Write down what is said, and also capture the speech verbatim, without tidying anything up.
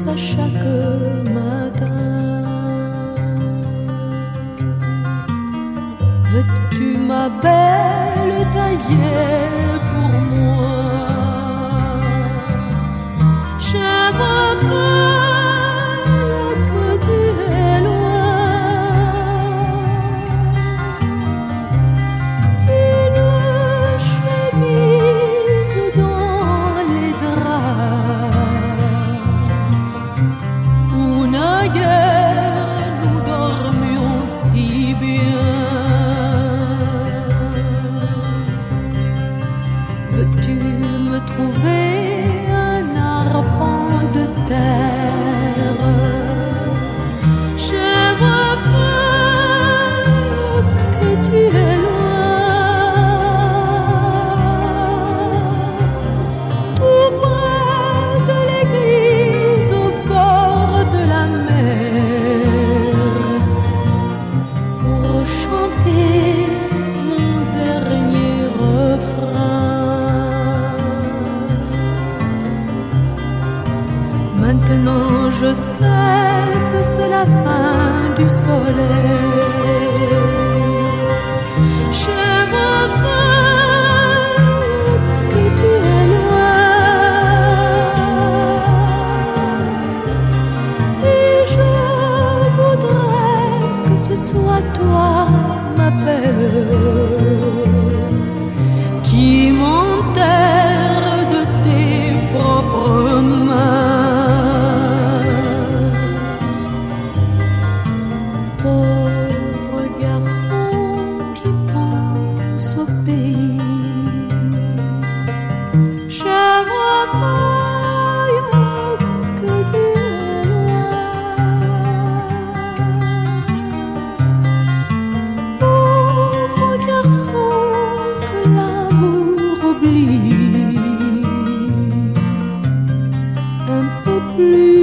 à chaque matin. Veux-tu ma belle tailler pour moi? Chèvrefeuille, que tu es loin. Une chemise dans les draps où naguère nous dormions si bien. Veux-tu me trouver un arpent de terre? Chèvrefeuille, que tu es loin. Tout près de l'église, au bord de la mer, pour chanter mon dernier refrain. Maintenant je sais que c'est la fin du soleil. Chèvrefeuille, que tu es loin. Et je voudrais que ce soit toi, ma belle, qui m'enterre de tes propres mains. Pauvre garçon qui pense au pays, chèvrefeuille, que tu es loin. Pauvre garçon que l'amour oublie un peu plus.